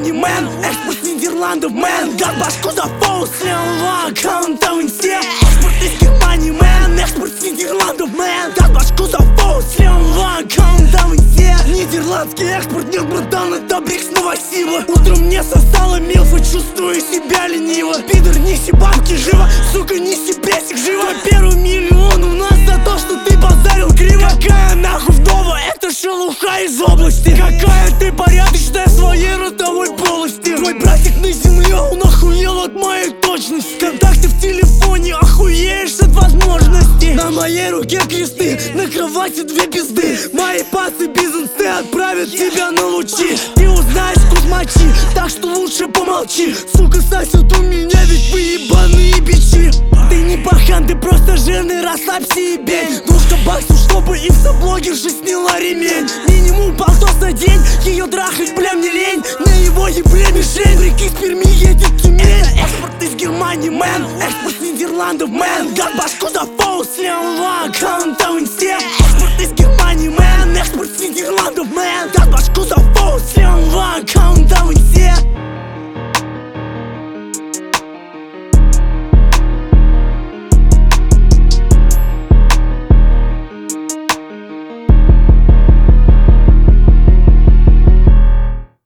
Германии, мэн. Экспорт с Нидерландов, мэн. Гад башку за фоу, слева, каунтдаун все. Экспорт из Германии, мэн. Экспорт с Нидерландов, мэн. Гад башку за фоу, слева, каунтдаун все. Нидерландский экспорт, нет, братан, это брикс новосила. Утром мне сосала милфа, чувствую себя лениво. Пидор, неси бабки живо, сука, неси бесик живо. Первый миллион у нас за то, что ты базарил криво. Какая нахуй вдова, это шелуха из области. Какая ты порядочная в своей родовой полости. Твой братик на земле, он охуел от моей точности. Контакты в телефоне, охуеешь от возможностей. На моей руке кресты, на кровати две пизды. Мои пацы бизнесы отправят тебя на лучи. Ты узнаешь кузмачи, так что лучше помолчи. Сука, сосет у меня, ведь вы ебаные бичи. Ты не пахан, ты просто жирный, расслабься и бей. Двушка баксов, чтобы инстаблогерша сняла ремень. Минимум полтос на день, ее трахать, бля, мне лень. На его ебле мишень, реки с Перми едет Тюмень. Это экспорт из Германии, мэн. Экспорт с Нидерландов, мэн. Гад башку за фоу, слева,